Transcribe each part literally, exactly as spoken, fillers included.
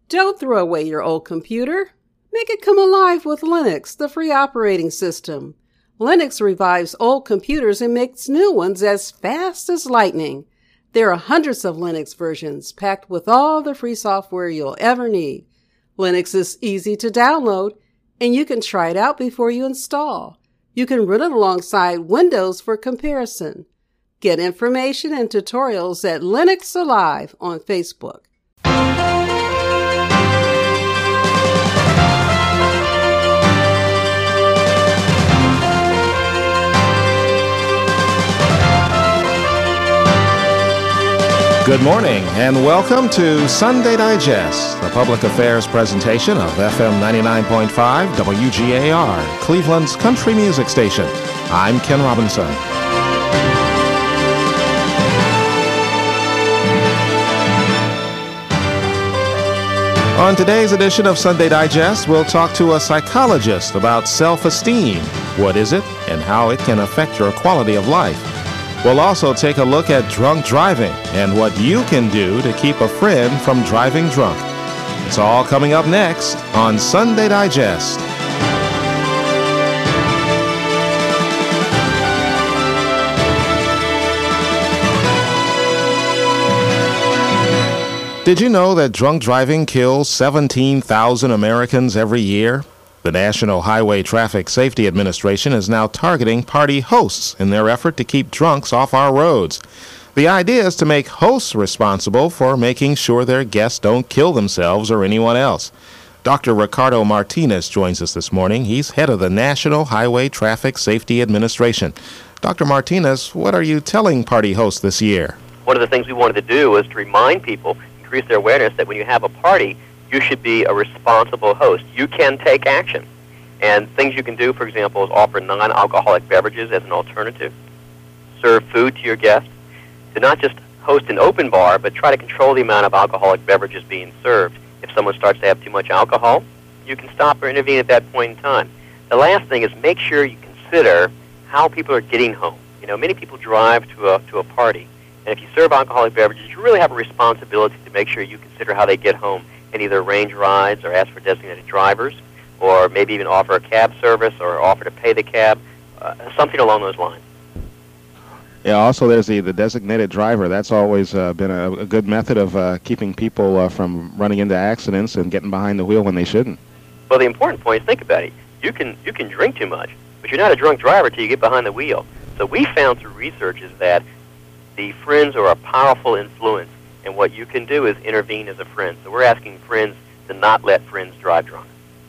Don't throw away your old computer. Make it come alive with Linux, the free operating system. Linux revives old computers and makes new ones as fast as lightning. There are hundreds of Linux versions packed with all the free software you'll ever need. Linux is easy to download, and you can try it out before you install. You can run it alongside Windows for comparison. Get information and tutorials at Linux Alive on Facebook. Good morning and welcome to Sunday Digest, a public affairs presentation of F M ninety-nine point five W G A R, Cleveland's country music station. I'm Ken Robinson. On today's edition of Sunday Digest, we'll talk to a psychologist about self-esteem. What is it and how it can affect your quality of life? We'll also take a look at drunk driving and what you can do to keep a friend from driving drunk. It's all coming up next on Sunday Digest. Did you know that drunk driving kills seventeen thousand Americans every year? The National Highway Traffic Safety Administration is now targeting party hosts in their effort to keep drunks off our roads. The idea is to make hosts responsible for making sure their guests don't kill themselves or anyone else. Doctor Ricardo Martinez joins us this morning. He's head of the National Highway Traffic Safety Administration. Doctor Martinez, what are you telling party hosts this year? One of the things we wanted to do was to remind people, increase their awareness that when you have a party, you should be a responsible host. You can take action. And things you can do, for example, is offer non-alcoholic beverages as an alternative, serve food to your guests, to not just host an open bar, but try to control the amount of alcoholic beverages being served. If someone starts to have too much alcohol, you can stop or intervene at that point in time. The last thing is make sure you consider how people are getting home. You know, many people drive to a, to a party, and if you serve alcoholic beverages, you really have a responsibility to make sure you consider how they get home, and either arrange rides or ask for designated drivers, or maybe even offer a cab service or offer to pay the cab, uh, something along those lines. Yeah, also there's the, the designated driver. That's always uh, been a, a good method of uh, keeping people uh, from running into accidents and getting behind the wheel when they shouldn't. Well, the important point is, think about it. You can, you can drink too much, but you're not a drunk driver until you get behind the wheel. So we found through research is that the friends are a powerful influence, and what you can do is intervene as a friend. So we're asking friends to not let friends drive drunk.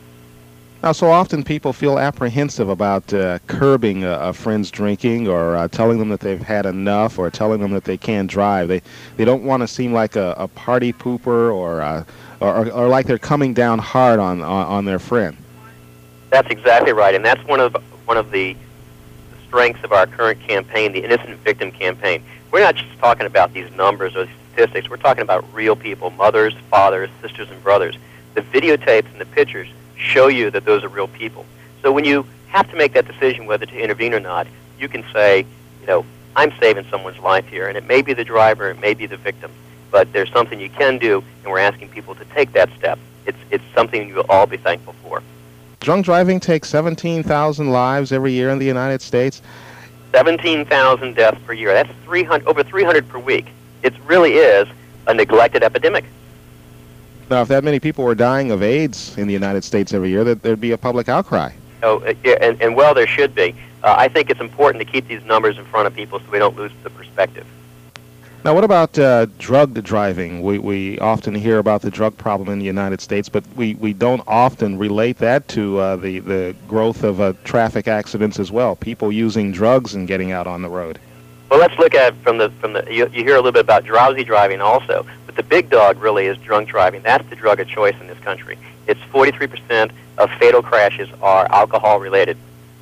Now, so often people feel apprehensive about uh, curbing a, a friend's drinking or uh, telling them that they've had enough or telling them that they can't drive. They they don't want to seem like a, a party pooper or, uh, or or like they're coming down hard on, on, on their friend. That's exactly right, and that's one of one of the strengths of our current campaign, the Innocent Victim Campaign. We're not just talking about these numbers or statistics. We're talking about real people, mothers, fathers, sisters, and brothers. The videotapes and the pictures show you that those are real people. So when you have to make that decision whether to intervene or not, you can say, you know, I'm saving someone's life here, and it may be the driver, it may be the victim, but there's something you can do, and we're asking people to take that step. It's, it's something you'll all be thankful for. Drunk driving takes seventeen thousand lives every year in the United States. seventeen thousand deaths per year. That's three hundred, over three hundred per week. It really is a neglected epidemic. Now, if that many people were dying of AIDS in the United States every year, that there'd be a public outcry. Oh, uh, yeah, and, and well, there should be. Uh, I think it's important to keep these numbers in front of people so we don't lose the perspective. Now, what about uh, drugged driving? We we often hear about the drug problem in the United States, but we, we don't often relate that to uh, the, the growth of uh, traffic accidents as well, people using drugs and getting out on the road. Well, let's look at it from the, from the you, you hear a little bit about drowsy driving also, but the big dog really is drunk driving. That's the drug of choice in this country. It's forty-three percent of fatal crashes are alcohol-related.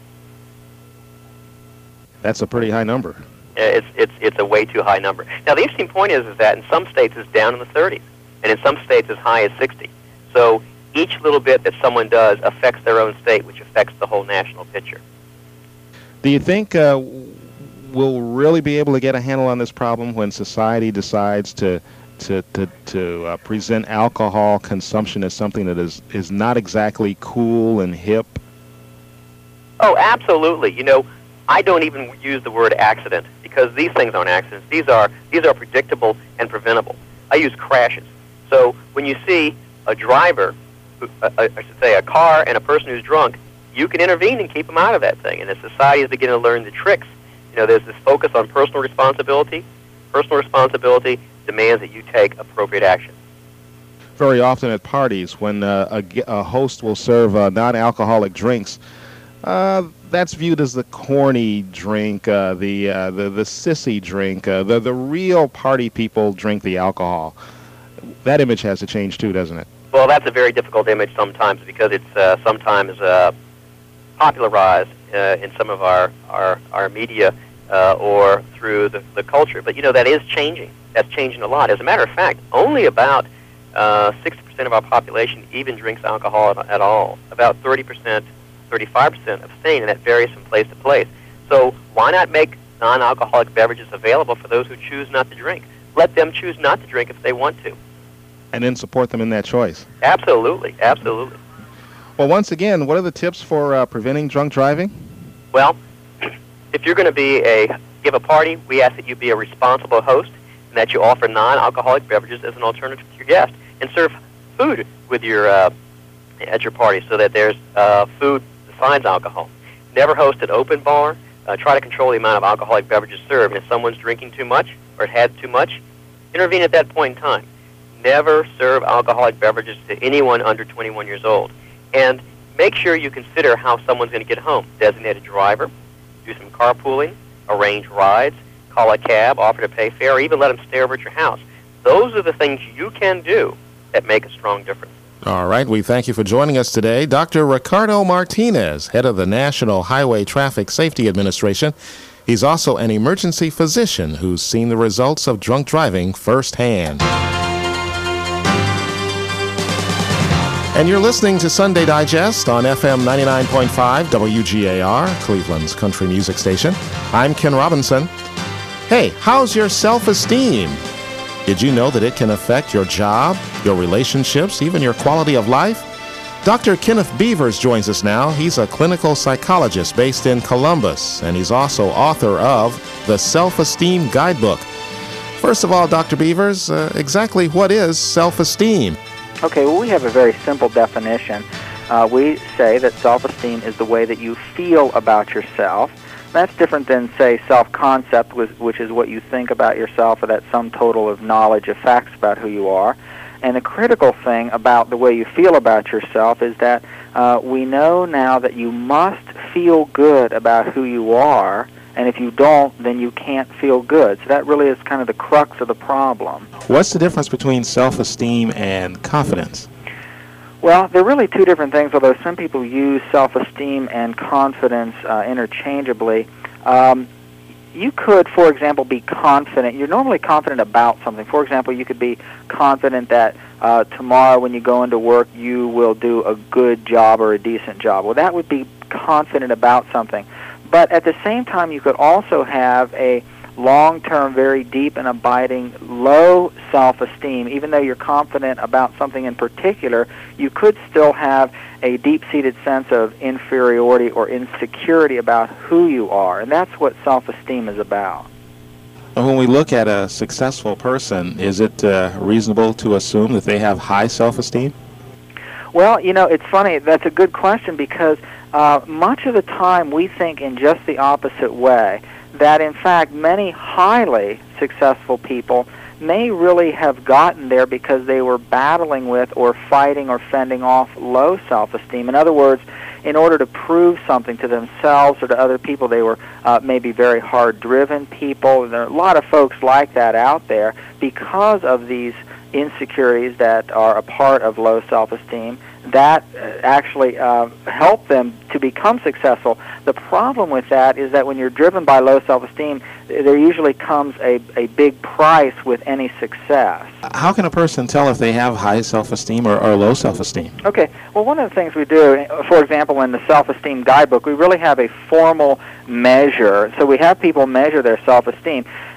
That's a pretty high number. It's, it's, it's a way too high number. Now, the interesting point is, is that in some states it's down in the thirties, and in some states as high as sixty. So each little bit that someone does affects their own state, which affects the whole national picture. Do you think uh, we'll really be able to get a handle on this problem when society decides to to to, to uh, present alcohol consumption as something that is, is not exactly cool and hip? Oh, absolutely. You know, I don't even use the word accident because these things aren't accidents. These are these are predictable and preventable. I use crashes. So when you see a driver, who, uh, I should say a car and a person who's drunk, you can intervene and keep them out of that thing. And as society is beginning to learn the tricks, you know, there's this focus on personal responsibility. Personal responsibility demands that you take appropriate action. Very often at parties, when uh, a, a host will serve uh, non-alcoholic drinks, uh, that's viewed as the corny drink, uh, the, uh, the the sissy drink. Uh, the the real party people drink the alcohol. That image has to change too, doesn't it? Well, that's a very difficult image sometimes because it's uh, sometimes uh, popularized uh, in some of our our, our media uh, or through the, the culture. But you know that is changing. That's changing a lot. As a matter of fact, only about uh, sixty percent of our population even drinks alcohol at, at all. About thirty percent. thirty-five percent abstain, and that varies from place to place. So why not make non-alcoholic beverages available for those who choose not to drink? Let them choose not to drink if they want to. And then support them in that choice. Absolutely, absolutely. Well, once again, what are the tips for uh, preventing drunk driving? Well, if you're going to be a give a party, we ask that you be a responsible host and that you offer non-alcoholic beverages as an alternative to your guest, and serve food with your uh, at your party so that there's uh, food besides alcohol. Never host an open bar. Uh, try to control the amount of alcoholic beverages served. And if someone's drinking too much or had too much, intervene at that point in time. Never serve alcoholic beverages to anyone under twenty-one years old. And make sure you consider how someone's going to get home. Designate a driver, do some carpooling, arrange rides, call a cab, offer to pay fare, or even let them stay over at your house. Those are the things you can do that make a strong difference. All right, we thank you for joining us today. Doctor Ricardo Martinez, head of the National Highway Traffic Safety Administration. He's also an emergency physician who's seen the results of drunk driving firsthand. And you're listening to Sunday Digest on F M ninety-nine point five W G A R, Cleveland's country music station. I'm Ken Robinson. Hey, how's your self-esteem? Did you know that it can affect your job, your relationships, even your quality of life? Doctor Kenneth Beavers joins us now. He's a clinical psychologist based in Columbus, and he's also author of The Self-Esteem Guidebook. First of all, Doctor Beavers, uh, exactly what is self-esteem? Okay, well, we have a very simple definition. Uh, we say that self-esteem is the way that you feel about yourself. That's different than, say, self-concept, which is what you think about yourself, or that sum total of knowledge of facts about who you are. And the critical thing about the way you feel about yourself is that uh, we know now that you must feel good about who you are, and if you don't, then you can't feel good. So that really is kind of the crux of the problem. What's the difference between self-esteem and confidence? Well, they're really two different things, although some people use self-esteem and confidence uh, interchangeably. Um, you could, for example, be confident. You're normally confident about something. For example, you could be confident that uh, tomorrow when you go into work, you will do a good job or a decent job. Well, that would be confident about something. But at the same time, you could also have a long-term, very deep and abiding low self-esteem. Even though you're confident about something in particular, you could still have a deep-seated sense of inferiority or insecurity about who you are, and that's what self-esteem is about. When we look at a successful person, is it uh, reasonable to assume that they have high self-esteem? Well, you know, it's funny. That's a good question because uh, much of the time we think in just the opposite way, that in fact many highly successful people may really have gotten there because they were battling with or fighting or fending off low self-esteem. In other words, in order to prove something to themselves or to other people, they were uh, maybe very hard-driven people. There are a lot of folks like that out there because of these insecurities that are a part of low self-esteem that actually uh, help them to become successful. The problem with that is that when you're driven by low self-esteem, there usually comes a, a big price with any success. How can a person tell if they have high self-esteem or, or low self-esteem? Okay, well, one of the things we do, for example, in the Self-Esteem Guidebook, we really have a formal measure. So we have people measure their self-esteem.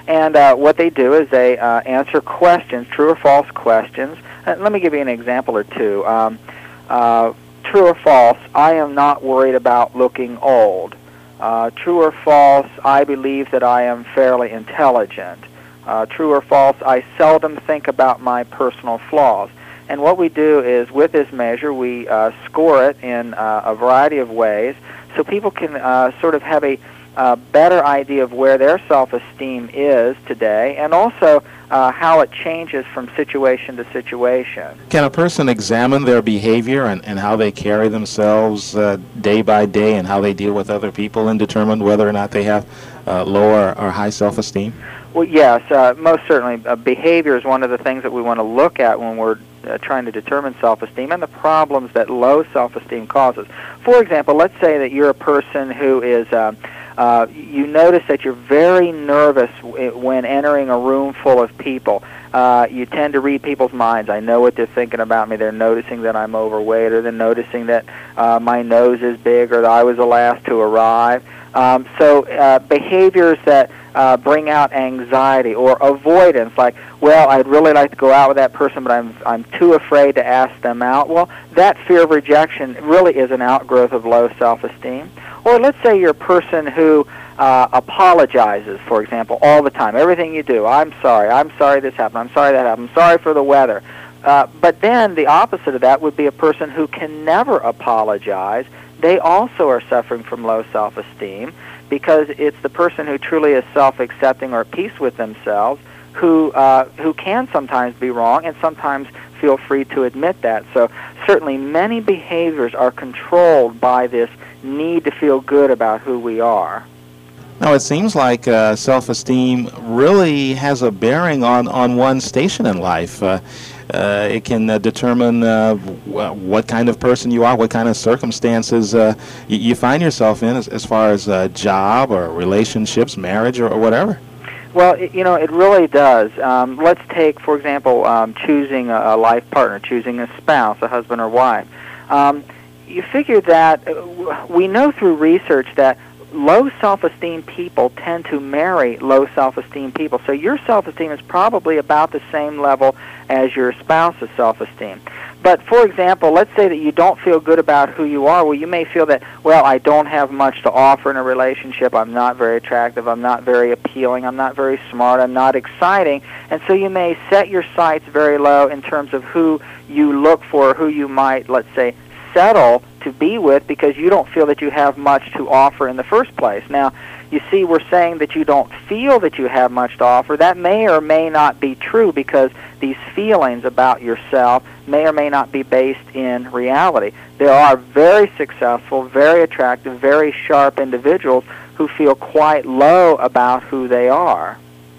And uh, what they do is they uh, answer questions, true or false questions. Uh, let me give you an example or two. Um, uh, true or false, I am not worried about looking old. Uh, true or false, I believe that I am fairly intelligent. Uh, true or false, I seldom think about my personal flaws. And what we do is, with this measure, we uh, score it in uh, a variety of ways so people can uh, sort of have a uh, better idea of where their self-esteem is today, and also uh, how it changes from situation to situation. Can a person examine their behavior and, and how they carry themselves uh, day by day and how they deal with other people and determine whether or not they have uh, low or, or high self-esteem? Well, yes, uh, most certainly. Uh, behavior is one of the things that we want to look at when we're uh, trying to determine self-esteem and the problems that low self-esteem causes. For example, let's say that you're a person who is, uh, uh, you notice that you're very nervous w- when entering a room full of people. Uh, you tend to read people's minds. I know what they're thinking about me. They're noticing that I'm overweight, or they're noticing that uh, my nose is big, or that I was the last to arrive. Um, so uh, behaviors that uh, bring out anxiety or avoidance, like, well, I'd really like to go out with that person, but I'm I'm too afraid to ask them out. Well, that fear of rejection really is an outgrowth of low self-esteem. Or let's say you're a person who uh, apologizes, for example, all the time. Everything you do, I'm sorry, I'm sorry this happened, I'm sorry that happened, I'm sorry for the weather. Uh, but then the opposite of that would be a person who can never apologize. They also are suffering from low self-esteem, because it's the person who truly is self-accepting or at peace with themselves who uh, who can sometimes be wrong and sometimes feel free to admit that. So certainly many behaviors are controlled by this need to feel good about who we are. Now, it seems like uh, self-esteem really has a bearing on, on one's station in life. Uh, uh, it can uh, determine uh, w- what kind of person you are, what kind of circumstances uh, y- you find yourself in as, as far as uh, job or relationships, marriage, or, or whatever. Well, it, you know, it really does. Um, let's take, for example, um, choosing a, a life partner, choosing a spouse, a husband or wife. Um, you figure that uh, we know through research that low self-esteem people tend to marry low self-esteem people. So your self-esteem is probably about the same level as your spouse's self-esteem. But, for example, let's say that you don't feel good about who you are. Well, you may feel that, well, I don't have much to offer in a relationship. I'm not very attractive. I'm not very appealing. I'm not very smart. I'm not exciting. And so you may set your sights very low in terms of who you look for, who you might, let's say, settle to be with, because you don't feel that you have much to offer in the first place. Now, you see, we're saying that you don't feel that you have much to offer. That may or may not be true, because these feelings about yourself may or may not be based in reality. There are very successful, very attractive, very sharp individuals who feel quite low about who they are.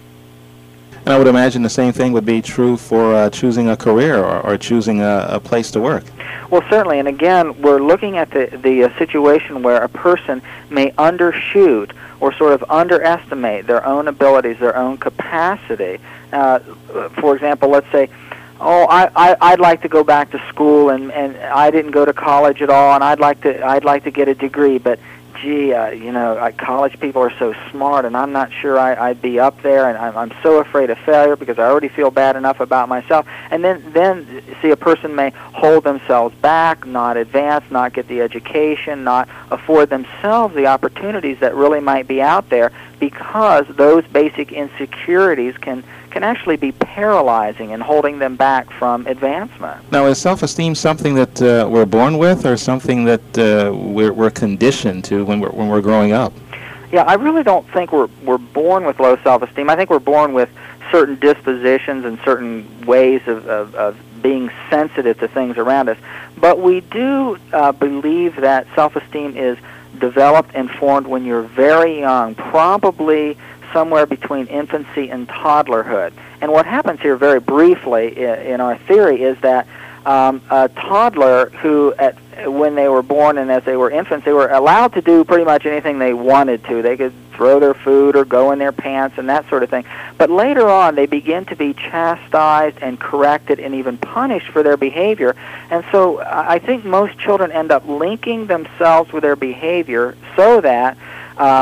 And I would imagine the same thing would be true for uh, choosing a career or, or choosing a, a place to work. Well, certainly, and again, we're looking at the, the uh, situation where a person may undershoot or sort of underestimate their own abilities, their own capacity. Uh, for example, let's say, oh, I, I, I'd like to go back to school, and, and I didn't go to college at all, and I'd like to I'd like to get a degree, but gee, uh, you know, uh, college people are so smart, and I'm not sure I, I'd be up there, and I'm, I'm so afraid of failure because I already feel bad enough about myself. And then, then, see, a person may hold themselves back, not advance, not get the education, not afford themselves the opportunities that really might be out there, because those basic insecurities can can actually be paralyzing and holding them back from advancement. Now, is self-esteem something that uh, we're born with, or something that uh, we're, we're conditioned to when we're when we're growing up? Yeah, I really don't think we're we're born with low self-esteem. I think we're born with certain dispositions and certain ways of, of, of being sensitive to things around us. But we do uh, believe that self-esteem is developed and formed when you're very young, probably somewhere between infancy and toddlerhood. And what happens here, very briefly, in our theory, is that um, a toddler who, at when they were born and as they were infants, they were allowed to do pretty much anything they wanted to. They could throw their food or go in their pants and that sort of thing. But later on, they begin to be chastised and corrected and even punished for their behavior. And so I think most children end up linking themselves with their behavior so that um,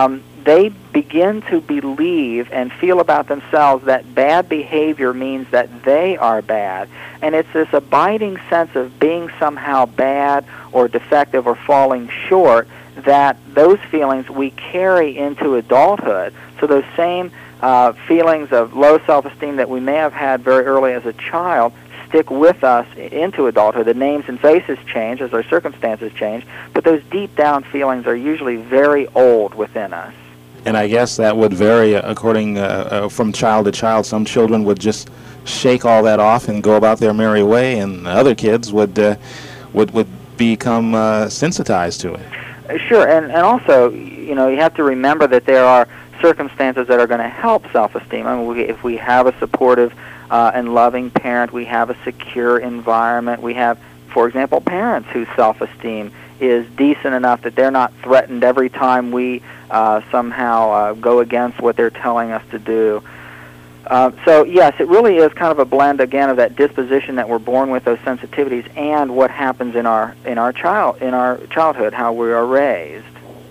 they begin to believe and feel about themselves that bad behavior means that they are bad. And it's this abiding sense of being somehow bad or defective or falling short that those feelings we carry into adulthood. So those same uh, feelings of low self-esteem that we may have had very early as a child stick with us into adulthood. The names and faces change as our circumstances change, but those deep down feelings are usually very old within us. And I guess that would vary according uh, uh, from child to child. Some children would just shake all that off and go about their merry way, and other kids would uh, would would become uh, sensitized to it. Sure, and and also, you know, you have to remember that there are circumstances that are going to help self-esteem. I mean, we, if we have a supportive uh, and loving parent, we have a secure environment. We have, for example, parents whose self-esteem is decent enough that they're not threatened every time we uh, somehow uh, go against what they're telling us to do. Uh, so yes, it really is kind of a blend again of that disposition that we're born with, those sensitivities, and what happens in our in our child in our childhood, how we are raised.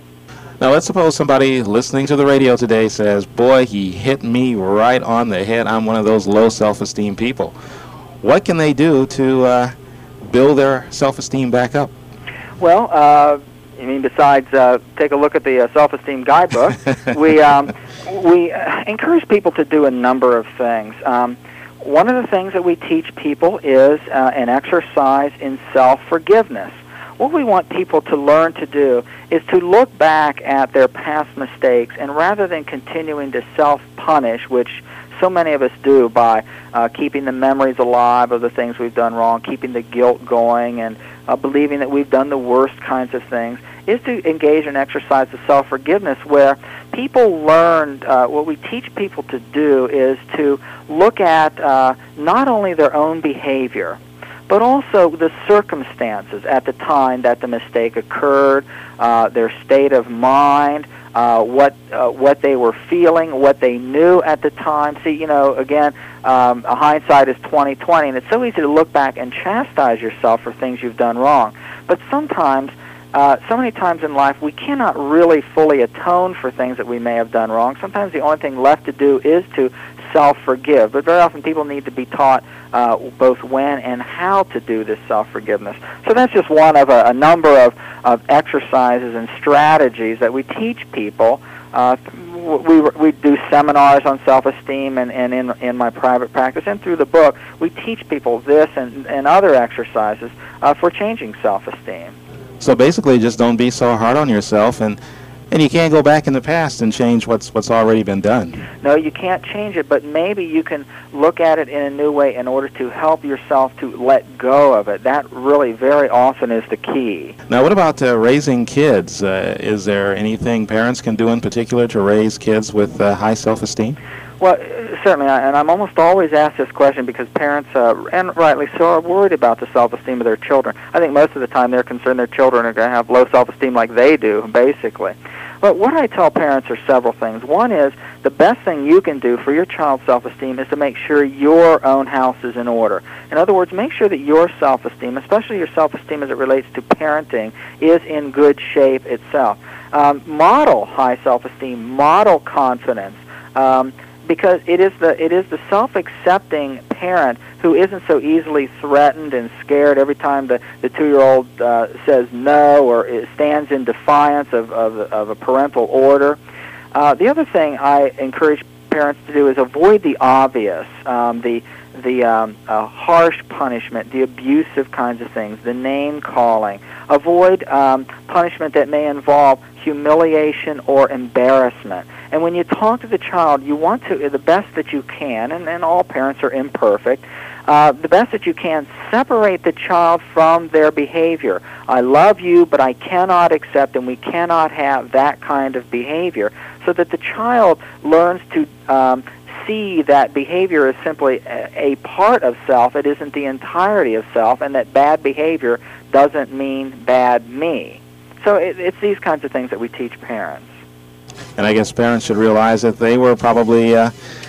Now let's suppose somebody listening to the radio today says, "Boy, he hit me right on the head. I'm one of those low self-esteem people." What can they do to uh, build their self-esteem back up? Well, uh, I mean, besides uh, take a look at the uh, self-esteem guidebook, we um, we uh, encourage people to do a number of things. Um, one of the things that we teach people is uh, an exercise in self-forgiveness. What we want people to learn to do is to look back at their past mistakes, and rather than continuing to self-punish, which so many of us do by uh, keeping the memories alive of the things we've done wrong, keeping the guilt going, and uh, believing that we've done the worst kinds of things, is to engage in an exercise of self-forgiveness where people learn, uh, what we teach people to do is to look at uh, not only their own behavior, but also the circumstances at the time that the mistake occurred, uh, their state of mind, uh, what uh, what they were feeling, what they knew at the time. See, you know, again, um, hindsight is twenty twenty, and it's so easy to look back and chastise yourself for things you've done wrong. But sometimes, uh, so many times in life, we cannot really fully atone for things that we may have done wrong. Sometimes the only thing left to do is to self-forgive. But very often people need to be taught uh, both when and how to do this self-forgiveness. So that's just one of a, a number of, of exercises and strategies that we teach people. Uh, we, we do seminars on self-esteem, and, and in, in my private practice, and through the book, we teach people this and, and other exercises uh, for changing self-esteem. So basically, just don't be so hard on yourself, and And you can't go back in the past and change what's what's already been done. No, you can't change it, but maybe you can look at it in a new way in order to help yourself to let go of it. That really very often is the key. Now, what about uh, raising kids? Uh, is there anything parents can do in particular to raise kids with uh, high self-esteem? Well, certainly, and I'm almost always asked this question because parents, uh, and rightly so, are worried about the self-esteem of their children. I think most of the time they're concerned their children are going to have low self-esteem like they do, basically. But what I tell parents are several things. One is the best thing you can do for your child's self-esteem is to make sure your own house is in order. In other words, make sure that your self-esteem, especially your self-esteem as it relates to parenting, is in good shape itself. Um, model high self-esteem, model confidence, um, because it is the it is the self-accepting parent who isn't so easily threatened and scared every time the, the two-year-old uh, says no or it stands in defiance of, of, of a parental order. Uh, the other thing I encourage parents to do is avoid the obvious, um, the the um, uh, harsh punishment, the abusive kinds of things, the name-calling. Avoid um, punishment that may involve humiliation or embarrassment. And when you talk to the child, you want to, the best that you can, and, and all parents are imperfect, uh, the best that you can, separate the child from their behavior. I love you, but I cannot accept and we cannot have that kind of behavior, so that the child learns to um, see that behavior is simply a, a part of self. It isn't the entirety of self, and that bad behavior doesn't mean bad me. So it, it's these kinds of things that we teach parents. And I guess parents should realize that they were probably uh,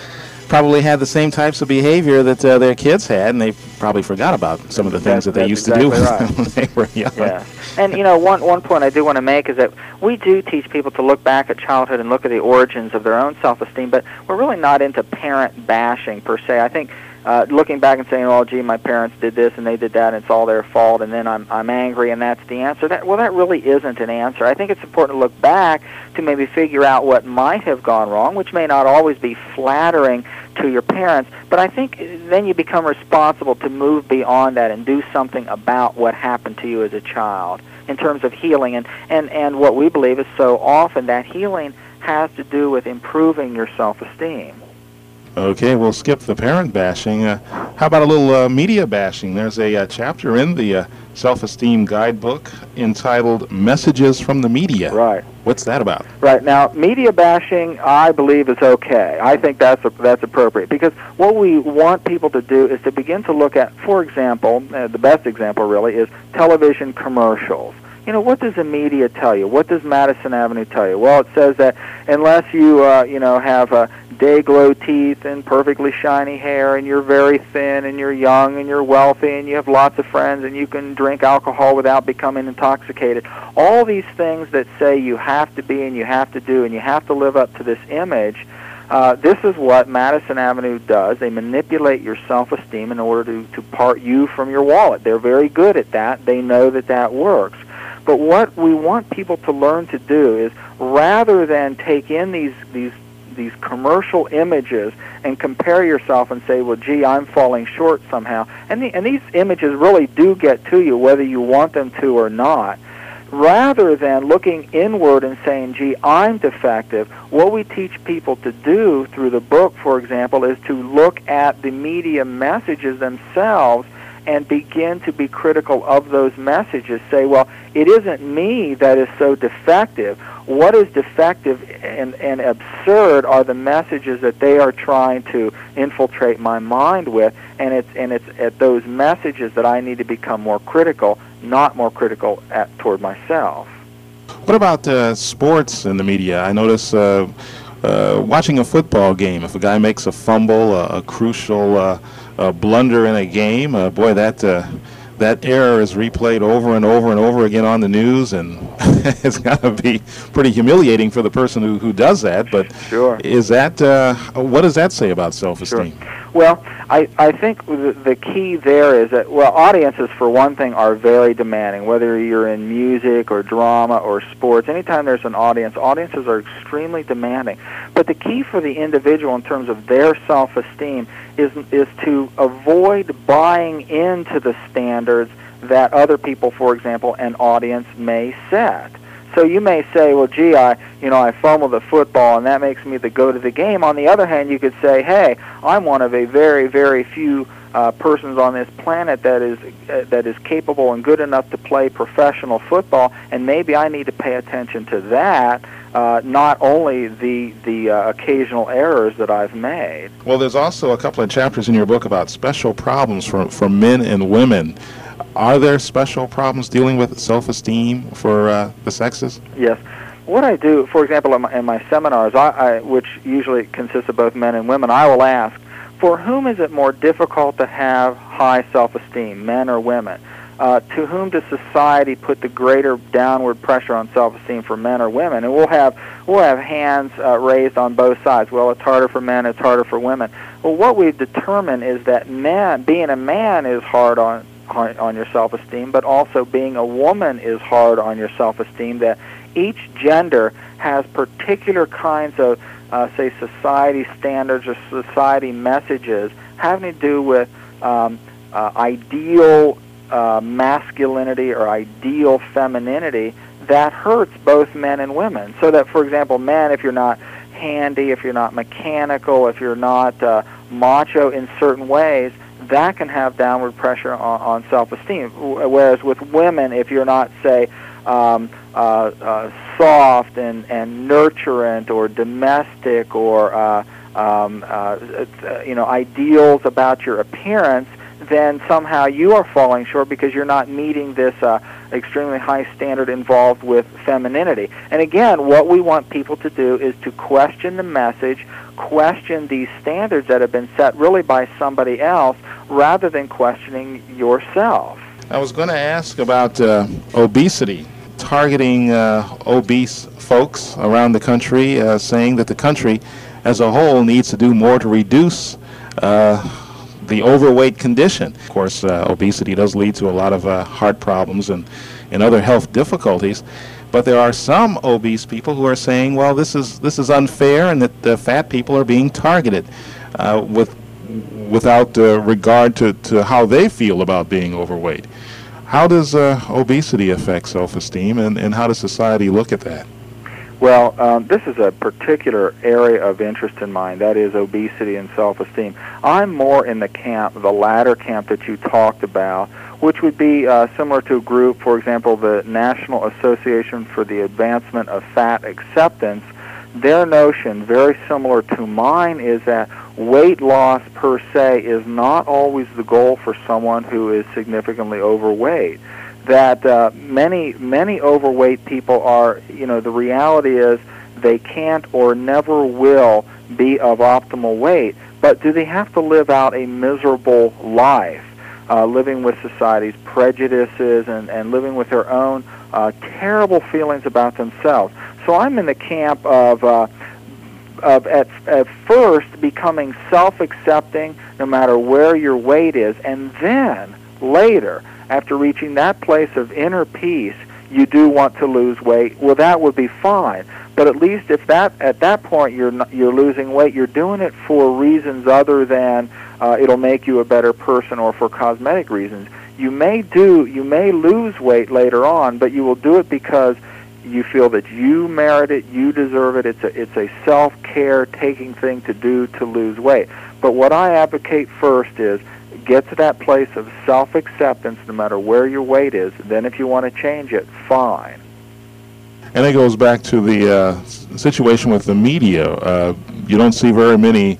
probably had the same types of behavior that uh, their kids had, and they probably forgot about some of the things That's, that they that's used exactly to do right. when they were young. Yeah. And, you know, one, one point I do want to make is that we do teach people to look back at childhood and look at the origins of their own self-esteem, but we're really not into parent bashing per se. I think uh, looking back and saying, oh, gee, my parents did this and they did that and it's all their fault, and then I'm, I'm angry and that's the answer, that, well, that really isn't an answer. I think it's important to look back to maybe figure out what might have gone wrong, which may not always be flattering to your parents, but I think then you become responsible to move beyond that and do something about what happened to you as a child in terms of healing. And, and, and what we believe is so often that healing has to do with improving your self-esteem. Okay, we'll skip the parent bashing. Uh, how about a little uh, media bashing? There's a uh, chapter in the uh, Self-Esteem Guidebook entitled Messages from the Media. Right. What's that about? Right. Now, media bashing, I believe, is okay. I think that's that's appropriate, because what we want people to do is to begin to look at, for example, uh, the best example really is television commercials. You know, what does the media tell you? What does Madison Avenue tell you? Well, it says that unless you, uh, you know, have uh, day-glow teeth and perfectly shiny hair and you're very thin and you're young and you're wealthy and you have lots of friends and you can drink alcohol without becoming intoxicated, all these things that say you have to be and you have to do and you have to live up to this image, uh, this is what Madison Avenue does. They manipulate your self-esteem in order to, to part you from your wallet. They're very good at that. They know that that works. But what we want people to learn to do is, rather than take in these these these commercial images and compare yourself and say, well, gee, I'm falling short somehow, and the, and these images really do get to you whether you want them to or not, rather than looking inward and saying, gee, I'm defective, what we teach people to do through the book, for example, is to look at the media messages themselves and begin to be critical of those messages. Say, well, it isn't me that is so defective. What is defective and, and absurd are the messages that they are trying to infiltrate my mind with, and it's and it's at those messages that I need to become more critical, not more critical at toward myself. What about uh, sports in the media? I notice uh, uh, watching a football game, if a guy makes a fumble, a, a crucial uh, a blunder in a game, uh, boy, that uh, that error is replayed over and over and over again on the news, and it's got to be pretty humiliating for the person who, who does that. But sure. is that uh, what does that say about self-esteem? Sure. Well, I, I think the, the key there is that, well, audiences, for one thing, are very demanding, whether you're in music or drama or sports. Anytime there's an audience, audiences are extremely demanding. But the key for the individual in terms of their self-esteem is is to avoid buying into the standards that other people, for example, an audience may set. So you may say, well, gee, I, you know, I fumbled the football, and that makes me the goat of the game. On the other hand, you could say, hey, I'm one of a very, very few uh, persons on this planet that is uh, that is capable and good enough to play professional football, and maybe I need to pay attention to that, uh, not only the the uh, occasional errors that I've made. Well, there's also a couple of chapters in your book about special problems for for men and women. Are there special problems dealing with self-esteem for uh, the sexes? Yes. What I do, for example, in my, in my seminars, I, I, which usually consists of both men and women, I will ask, for whom is it more difficult to have high self-esteem, men or women? Uh, to whom does society put the greater downward pressure on self-esteem, for men or women? And we'll have we'll have hands uh, raised on both sides. Well, it's harder for men, it's harder for women. Well, what we've determined is that man, being a man is hard on on your self-esteem, but also being a woman is hard on your self-esteem, that each gender has particular kinds of, uh, say, society standards or society messages having to do with um, uh, ideal uh, masculinity or ideal femininity that hurts both men and women. So that, for example, men, if you're not handy, if you're not mechanical, if you're not uh, macho in certain ways, that can have downward pressure on, on self-esteem. Whereas with women, if you're not, say, um, uh, uh, soft and, and nurturant or domestic or uh, um, uh, you know, ideals about your appearance, then somehow you are falling short because you're not meeting this uh, extremely high standard involved with femininity. And again, what we want people to do is to question the message, question these standards that have been set really by somebody else, rather than questioning yourself. I was going to ask about uh, obesity, targeting uh, obese folks around the country, uh, saying that the country as a whole needs to do more to reduce uh, the overweight condition. Of course, uh, obesity does lead to a lot of uh, heart problems and, and other health difficulties. But there are some obese people who are saying, well, this is this is unfair, and that the fat people are being targeted uh, with without uh, regard to, to how they feel about being overweight. How does uh, obesity affect self-esteem, and, and how does society look at that? Well, um, this is a particular area of interest in mine, that is obesity and self-esteem. I'm more in the camp, the latter camp that you talked about, which would be uh, similar to a group, for example, the National Association for the Advancement of Fat Acceptance. Their notion, very similar to mine, is that weight loss per se is not always the goal for someone who is significantly overweight. That uh, many, many overweight people are, you know, the reality is they can't or never will be of optimal weight, but do they have to live out a miserable life, uh, living with society's prejudices and, and living with their own uh, terrible feelings about themselves? So I'm in the camp of, uh, of at, at first becoming self-accepting no matter where your weight is, and then later, after reaching that place of inner peace, you do want to lose weight. Well, that would be fine. But at least if that at that point you're not, you're losing weight, you're doing it for reasons other than uh, it'll make you a better person or for cosmetic reasons. You may do you may lose weight later on, but you will do it because you feel that you merit it, you deserve it. It's a it's a self-care taking thing to do to lose weight. But what I advocate first is get to that place of self-acceptance no matter where your weight is. Then if you want to change it, fine. And it goes back to the uh, situation with the media. Uh, you don't see very many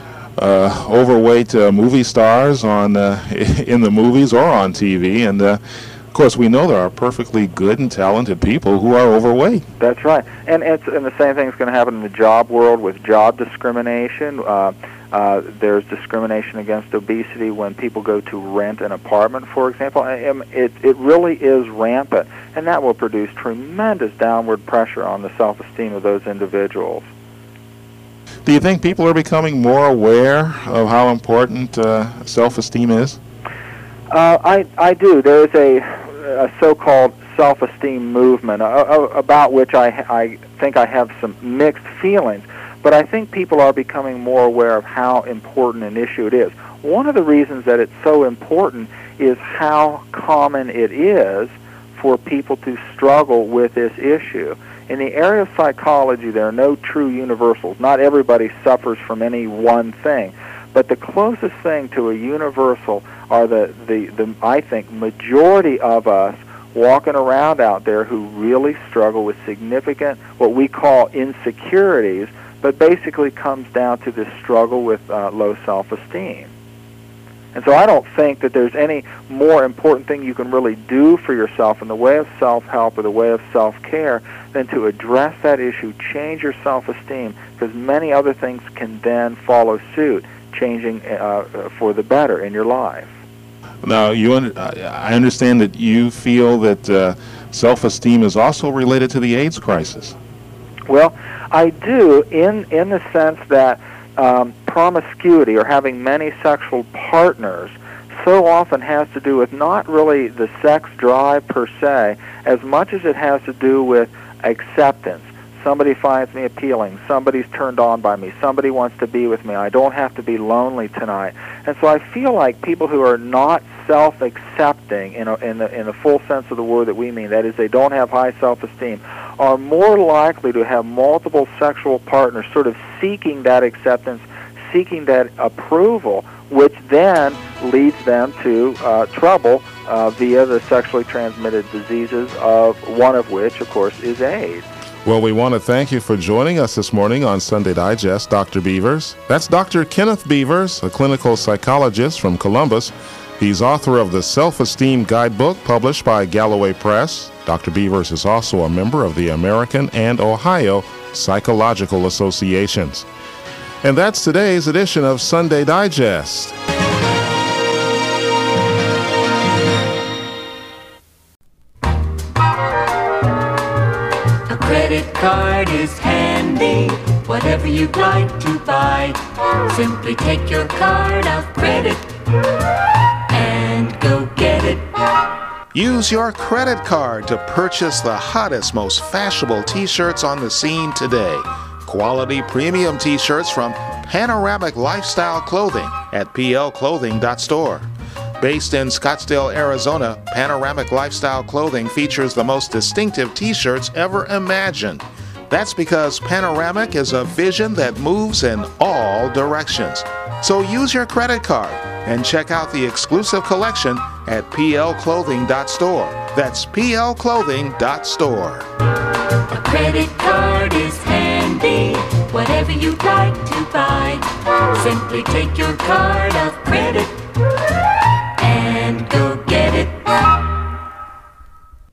uh, overweight uh, movie stars on uh, in the movies or on T V. And, uh, of course, we know there are perfectly good and talented people who are overweight. That's right. And, it's, and the same thing is going to happen in the job world with job discrimination. Uh, Uh, there's discrimination against obesity when people go to rent an apartment, for example. It, it really is rampant, and that will produce tremendous downward pressure on the self-esteem of those individuals. Do you think people are becoming more aware of how important uh, self-esteem is? Uh, I, I do. There is a, a so-called self-esteem movement uh, about which I, I think I have some mixed feelings. But I think people are becoming more aware of how important an issue it is. One of the reasons that it's so important is how common it is for people to struggle with this issue. In the area of psychology, there are no true universals. Not everybody suffers from any one thing. But the closest thing to a universal are the, the, the I think, majority of us walking around out there who really struggle with significant, what we call insecurities, but basically comes down to this struggle with uh, low self-esteem. And so I don't think that there's any more important thing you can really do for yourself in the way of self-help or the way of self-care than to address that issue, change your self-esteem, because many other things can then follow suit, changing uh, for the better in your life. Now, you un- I understand that you feel that uh, self-esteem is also related to the AIDS crisis. Well, I do in, in the sense that um, promiscuity or having many sexual partners so often has to do with not really the sex drive per se, as much as it has to do with acceptance. Somebody finds me appealing. Somebody's turned on by me. Somebody wants to be with me. I don't have to be lonely tonight. And so I feel like people who are not self-accepting in, a, in, the, in the full sense of the word that we mean, that is, they don't have high self-esteem, are more likely to have multiple sexual partners sort of seeking that acceptance, seeking that approval, which then leads them to uh, trouble uh, via the sexually transmitted diseases, of one of which, of course, is AIDS. Well, we want to thank you for joining us this morning on Sunday Digest, Doctor Beavers. That's Doctor Kenneth Beavers, a clinical psychologist from Columbus, He's author of the Self-Esteem Guidebook published by Galloway Press. Doctor Beavers is also a member of the American and Ohio Psychological Associations. And that's today's edition of Sunday Digest. A credit card is handy, whatever you'd like to buy. Simply take your card of credit and go get it. Use your credit card to purchase the hottest, most fashionable t-shirts on the scene today. Quality premium t-shirts from Panoramic Lifestyle Clothing at p l clothing dot store. Based in Scottsdale, Arizona, Panoramic Lifestyle Clothing features the most distinctive t-shirts ever imagined. That's because Panoramic is a vision that moves in all directions. So use your credit card and check out the exclusive collection at p l clothing dot store. That's p l clothing dot store. A credit card is handy, whatever you'd like to buy. Simply take your card of credit